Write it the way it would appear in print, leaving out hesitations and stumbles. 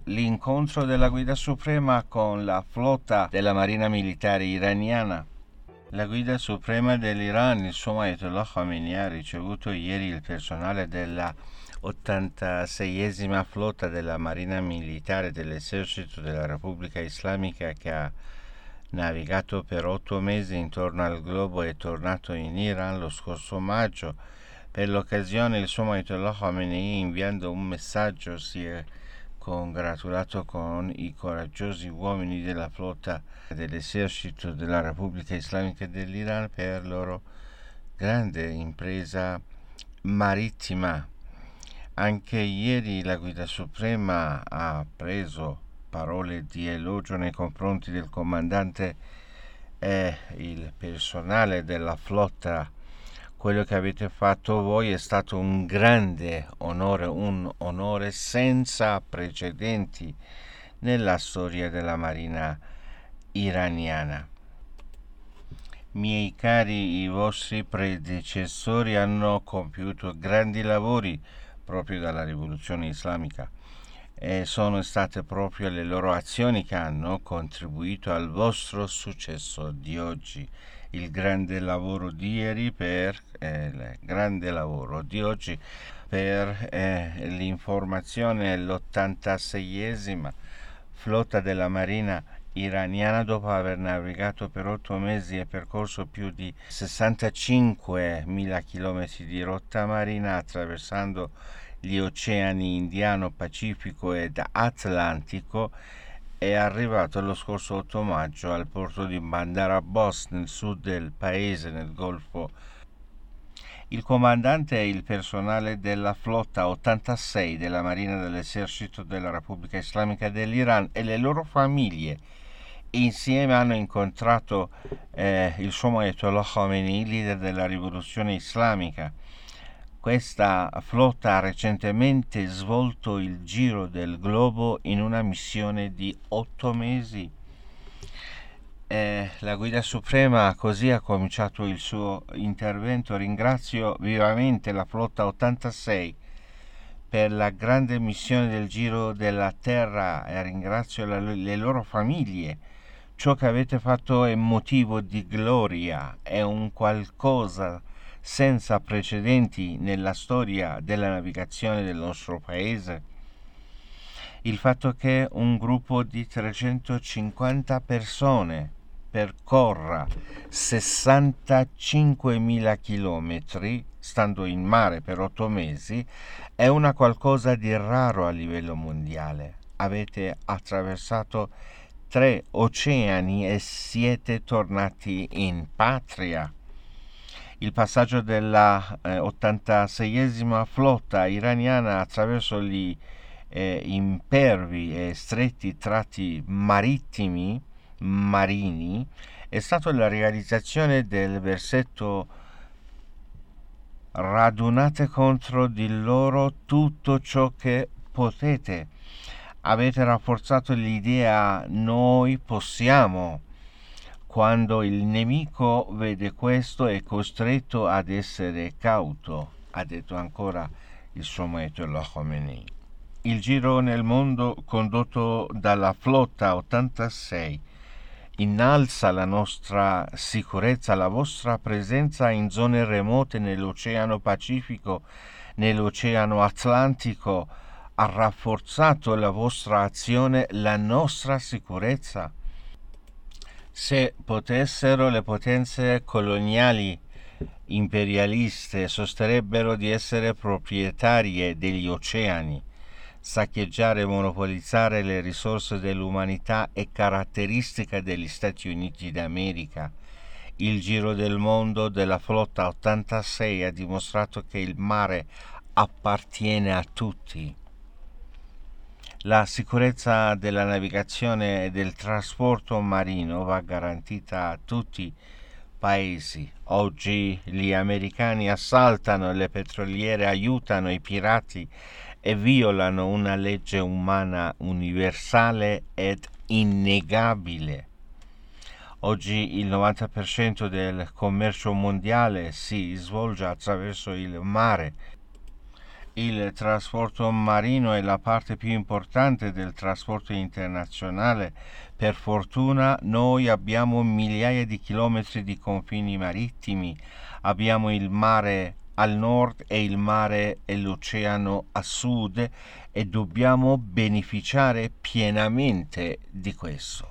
l'incontro della Guida Suprema con la flotta della Marina Militare iraniana. La Guida Suprema dell'Iran, il suo Ayatollah Khamenei, ha ricevuto ieri il personale della 86esima flotta della Marina Militare dell'Esercito della Repubblica Islamica, che ha navigato per 8 mesi intorno al globo e è tornato in Iran lo scorso maggio. Per l'occasione il suo Ayatollah Khamenei, inviando un messaggio, si è congratulato con i coraggiosi uomini della flotta dell'esercito della Repubblica Islamica dell'Iran per la loro grande impresa marittima. Anche ieri la Guida Suprema ha preso parole di elogio nei confronti del comandante e il personale della flotta. Quello che avete fatto voi è stato un grande onore, un onore senza precedenti nella storia della Marina iraniana. Miei cari, i vostri predecessori hanno compiuto grandi lavori proprio dalla rivoluzione islamica e sono state proprio le loro azioni che hanno contribuito al vostro successo di oggi. Il grande lavoro di ieri il grande lavoro di oggi per l'informazione. L'86esima flotta della Marina iraniana, dopo aver navigato per 8 mesi e percorso più di 65.000 km di rotta marina, attraversando gli oceani Indiano, Pacifico ed Atlantico, è arrivato lo scorso 8 maggio al porto di Bandar Abbas nel sud del paese, nel Golfo. Il comandante e il personale della flotta 86 della Marina dell'Esercito della Repubblica Islamica dell'Iran e le loro famiglie insieme hanno incontrato il suo Ayatollah Khamenei, leader della rivoluzione islamica. Questa flotta ha recentemente svolto il giro del globo in una missione di 8 mesi. La Guida Suprema così ha cominciato il suo intervento. Ringrazio vivamente la flotta 86 per la grande missione del giro della terra e ringrazio le loro famiglie. Ciò che avete fatto è motivo di gloria, è un qualcosa senza precedenti nella storia della navigazione del nostro paese. Il fatto che un gruppo di 350 persone percorra 65.000 chilometri stando in mare per 8 mesi è una qualcosa di raro a livello mondiale. Avete attraversato 3 oceani e siete tornati in patria. Il passaggio della 86esima flotta iraniana attraverso gli impervi e stretti tratti marini è stato la realizzazione del versetto radunate contro di loro tutto ciò che potete. Avete rafforzato l'idea noi possiamo. Quando il nemico vede questo è costretto ad essere cauto, ha detto ancora il suo Ayatollah Khamenei. Il giro nel mondo condotto dalla flotta 86 innalza la nostra sicurezza, la vostra presenza in zone remote nell'Oceano Pacifico, nell'Oceano Atlantico, ha rafforzato la vostra azione, la nostra sicurezza. Se potessero, le potenze coloniali imperialiste sosterrebbero di essere proprietarie degli oceani. Saccheggiare e monopolizzare le risorse dell'umanità è caratteristica degli Stati Uniti d'America. Il giro del mondo della flotta 86 ha dimostrato che il mare appartiene a tutti. La sicurezza della navigazione e del trasporto marino va garantita a tutti i paesi. Oggi gli americani assaltano le petroliere, aiutano i pirati e violano una legge umana universale ed innegabile. Oggi il 90% del commercio mondiale si svolge attraverso il mare Il trasporto marino è la parte più importante del trasporto internazionale. Per fortuna noi abbiamo migliaia di chilometri di confini marittimi, abbiamo il mare al nord e il mare e l'oceano a sud e dobbiamo beneficiare pienamente di questo.